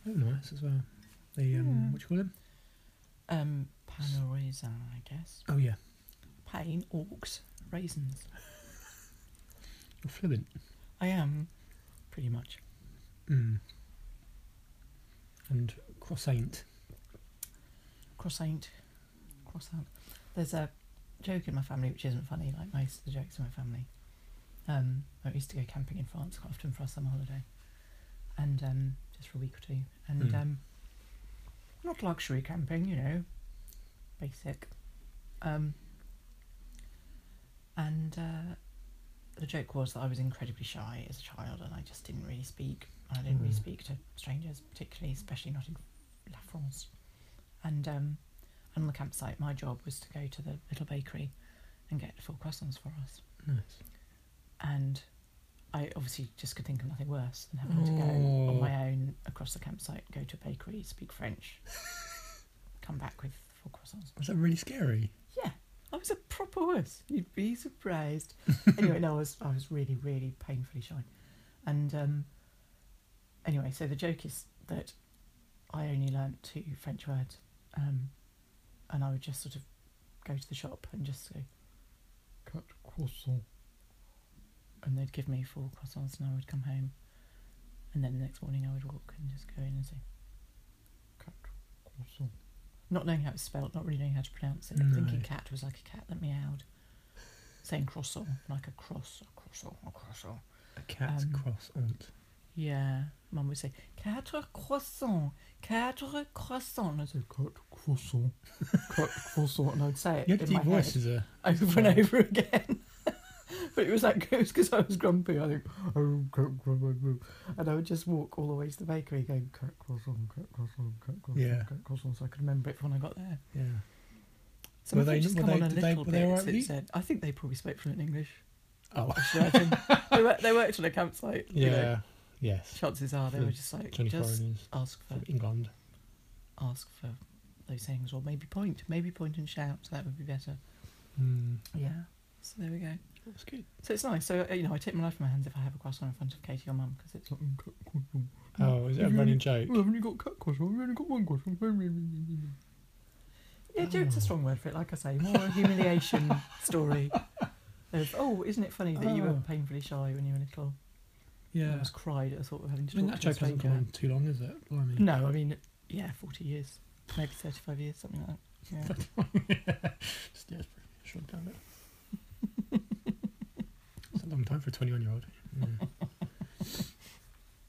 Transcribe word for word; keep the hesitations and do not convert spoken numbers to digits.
They were nice as well. The, um, Yeah. what do you call them? Um, pain au raisin, I guess. Oh, yeah. Pain, orcs, raisins. You're fluent. I am, pretty much. Mm. And croissant. Croissant. Croissant. There's a joke in my family which isn't funny, like most of the jokes in my family. Um, I used to go camping in France quite often for our summer holiday, and um, just for a week or two, and Mm. um, not luxury camping, you know, basic. Um, and uh, the joke was that I was incredibly shy as a child, and I just didn't really speak. I didn't really Mm. speak to strangers, particularly, especially not in La France. And um, on the campsite, my job was to go to the little bakery and get four croissants for us. Nice. And I obviously just could think of nothing worse than having to go on Oh. my own across the campsite, go to a bakery, speak French, come back with four croissants. Was that really scary? Yeah, I was a proper wuss. You'd be surprised. Anyway, no, I was I was really, really painfully shy. And um, anyway, so the joke is that I only learnt two French words, um, and I would just sort of go to the shop and just go, cut croissant. And they'd give me four croissants and I would come home. And then the next morning I would walk and just go in and say, cat croissant. Not knowing how it's spelled, not really knowing how to pronounce it. No. Thinking cat was like a cat that meowed. Saying croissant, like a cross, a croissant, a croissant. A cat Um, croissant. Yeah. Mum would say, quatre croissants, quatre croissants. And I'd say, quatre croissant, quatre croissant. And I'd say it You had a in deep my voice head as a... over and over again. But it was like, it was because I was grumpy. I think, oh, cat croissant. And I would just walk all the way to the bakery going, cat croissant, cat croissant, cat croissant, Yeah. cat croissant, so I could remember it for when I got there. Yeah. So Were if they- they just were come they- on a did they- little were they bit, alright with it you? said, I think they probably spoke fluent English. Oh. I should imagine. they, wor- they worked on a campsite. You know, Yeah. Yes. chances are they For were just like, Johnny just Foreigners ask for, from England. ask for those things, or maybe point, maybe point and shout. So that would be better. Mm. Yeah. So there we go. That's good. So it's nice. So uh, you know, I take my life in my hands if I have a croissant in front of Katie or Mum because it's like, "Mm, cat croissant." Oh, is it a Have you running only- joke? Well, haven't you got cat croissant? We've only got one croissant. Yeah, joke's a strong word for it. Like I say, more a humiliation story. Of, oh, isn't it funny that you were Oh. painfully shy when you were little? I Yeah. almost cried at the thought of having to I mean, talk that to a joke hasn't stranger. gone on too long, is it? Blimey. No, I mean, yeah, forty years, maybe thirty-five years, something like that. Yeah. Just, yeah, it's pretty short down it. It's a long time for a twenty-one-year-old. Yeah.